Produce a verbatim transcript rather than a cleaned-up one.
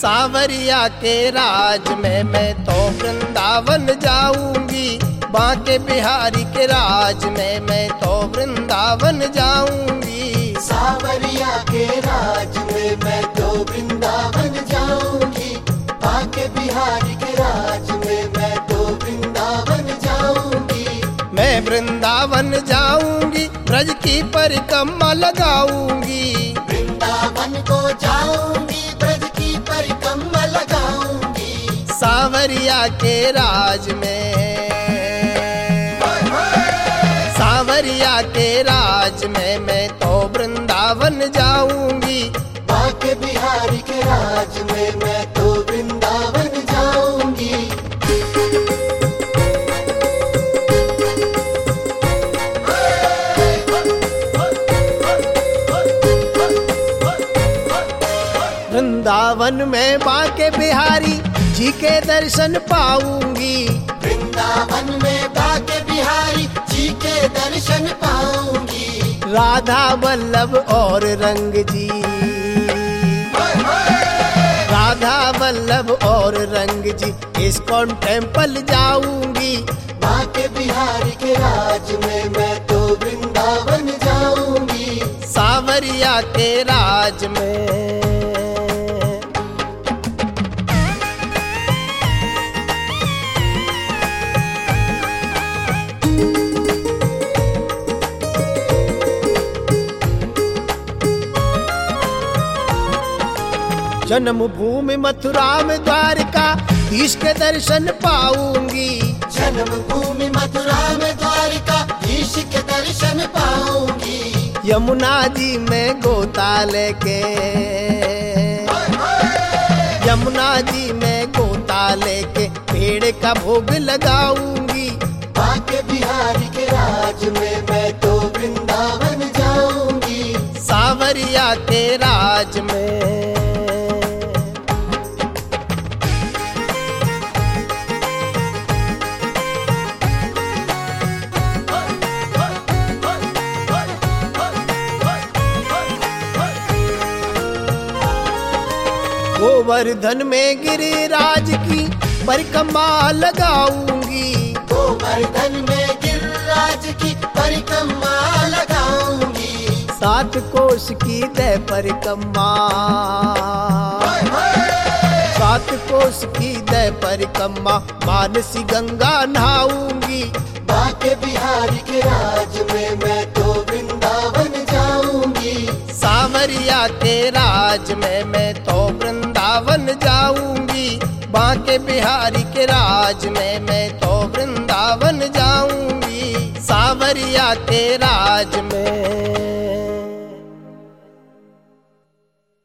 सावरिया के राज में मैं तो वृंदावन जाऊंगी, बांके बिहारी के राज में मैं तो वृंदावन जाऊंगी। सावरिया के राज में मैं तो वृंदावन जाऊंगी, बांके बिहारी के राज में मैं तो वृंदावन जाऊंगी। मैं वृंदावन जाऊंगी, ब्रज की परिक्रमा लगाऊंगी, वृंदावन को जाऊंगी, ब्रज की परिक्रमा लगाऊंगी। सावरिया के राज में, सावरिया के राज में मैं तो वृंदावन जाऊंगी, बांके बिहारी के राज में मैं तो वृंदावन जाऊंगी। वृंदावन में बांके बिहारी जी के दर्शन पाऊंगी, वृंदावन में बांके बिहारी जी के दर्शन पाऊंगी। राधा वल्लभ और रंग जी, राधा वल्लभ और रंग जी इस्कॉन टेम्पल जाऊंगी, बांके बिहारी के राज में मैं तो वृंदावन जाऊंगी। सावरिया के राज में। जन्म भूमि मथुरा में द्वारका धीश के दर्शन पाऊंगी, जन्म भूमि मथुरा में द्वारका धीश के दर्शन पाऊंगी। यमुना जी में गोता लेके, यमुना जी में गोता लेके पेड़ का भोग लगाऊंगी, बांके बिहारी के राज में मैं तो वृंदावन जाऊंगी। सावरिया के राज में। गोवर्धन में गिरिराज की परिक्रमा लगाऊंगी, गोवर्धन में गिरिराज की परिक्रमा लगाऊंगी। सात कोस की दे परिक्रमा, सात कोस की दे परिक्रमा मानसी गंगा नहाऊंगी, बांके बिहारी के राज में मैं तो वृंदावन जाऊंगी। सावरिया के राज में मैं तो वृंदावन जाऊंगी, बांके बिहारी के राज में मैं तो वृंदावन जाऊंगी। सावरिया के राज में।